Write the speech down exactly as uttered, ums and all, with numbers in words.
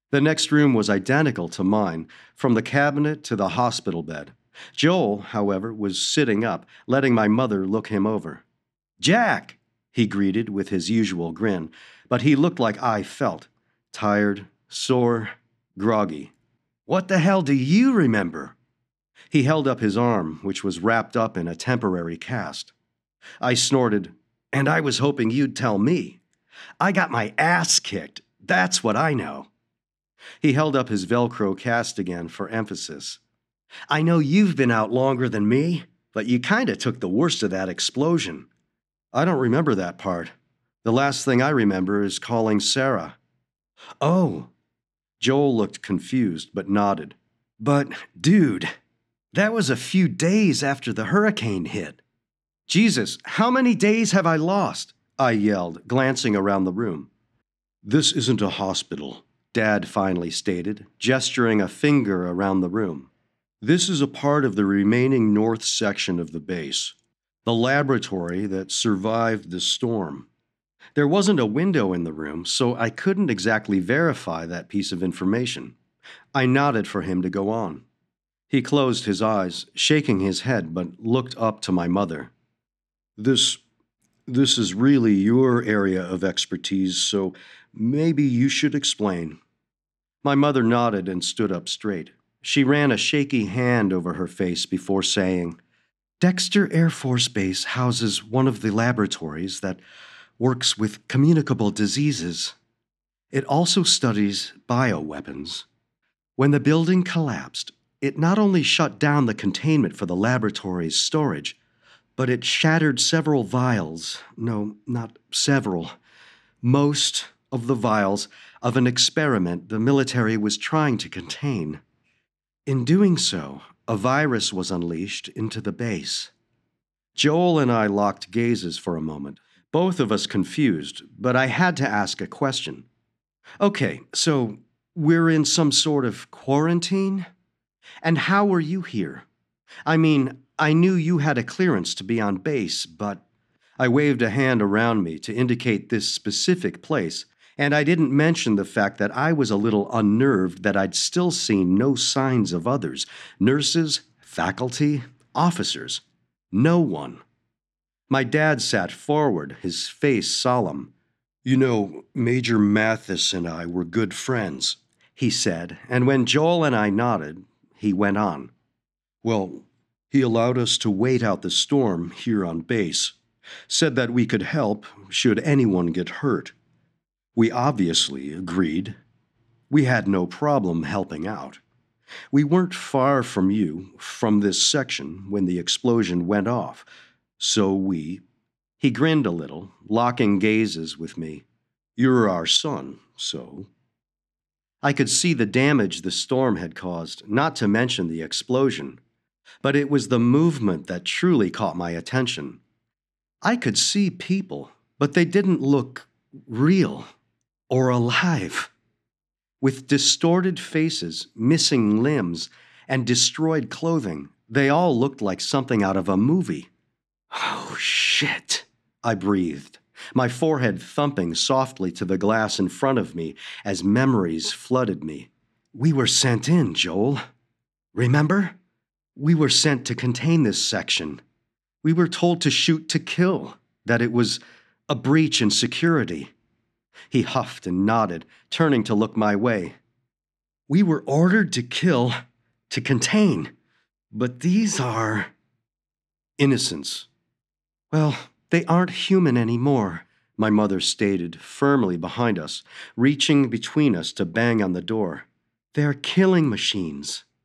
The next room was identical to mine, from the cabinet to the hospital bed. Joel, however, was sitting up, letting my mother look him over. "Jack," he greeted with his usual grin, but he looked like I felt, tired, sore, groggy. "What the hell do you remember?" He held up his arm, which was wrapped up in a temporary cast. I snorted, "And I was hoping you'd tell me. I got my ass kicked, that's what I know." He held up his Velcro cast again for emphasis. "I know you've been out longer than me, but you kinda took the worst of that explosion." "I don't remember that part. The last thing I remember is calling Sarah." "Oh." Joel looked confused, but nodded. "But, dude, that was a few days after the hurricane hit." "Jesus, how many days have I lost?" I yelled, glancing around the room. "This isn't a hospital," Dad finally stated, gesturing a finger around the room. "This is a part of the remaining north section of the base, the laboratory that survived the storm." There wasn't a window in the room, so I couldn't exactly verify that piece of information. I nodded for him to go on. He closed his eyes, shaking his head, but looked up to my mother. This, this is really your area of expertise, so maybe you should explain." My mother nodded and stood up straight. She ran a shaky hand over her face before saying, "Dexter Air Force Base houses one of the laboratories that works with communicable diseases. It also studies bioweapons. When the building collapsed, it not only shut down the containment for the laboratory's storage, but it shattered several vials, no, not several, most of the vials of an experiment the military was trying to contain. In doing so, a virus was unleashed into the base." Joel and I locked gazes for a moment, both of us confused, but I had to ask a question. "Okay, so we're in some sort of quarantine? And how were you here? I mean, I knew you had a clearance to be on base, but..." I waved a hand around me to indicate this specific place, and I didn't mention the fact that I was a little unnerved that I'd still seen no signs of others, nurses, faculty, officers. No one. My dad sat forward, his face solemn. "You know, Major Mathis and I were good friends," he said, and when Joel and I nodded, he went on. "Well, he allowed us to wait out the storm here on base. Said that we could help should anyone get hurt. We obviously agreed. We had no problem helping out. We weren't far from you, from this section, when the explosion went off, so we..." He grinned a little, locking gazes with me. "You're our son, so..." I could see the damage the storm had caused, not to mention the explosion. But it was the movement that truly caught my attention. I could see people, but they didn't look real or alive. With distorted faces, missing limbs, and destroyed clothing, they all looked like something out of a movie. "Oh, shit," I breathed, my forehead thumping softly to the glass in front of me as memories flooded me. "We were sent in, Joel. Remember? We were sent to contain this section. We were told to shoot to kill, that it was a breach in security." He huffed and nodded, turning to look my way. "We were ordered to kill, to contain, but these are..." "Innocents." "Well, they aren't human anymore," my mother stated, firmly behind us, reaching between us to bang on the door. "They're killing machines.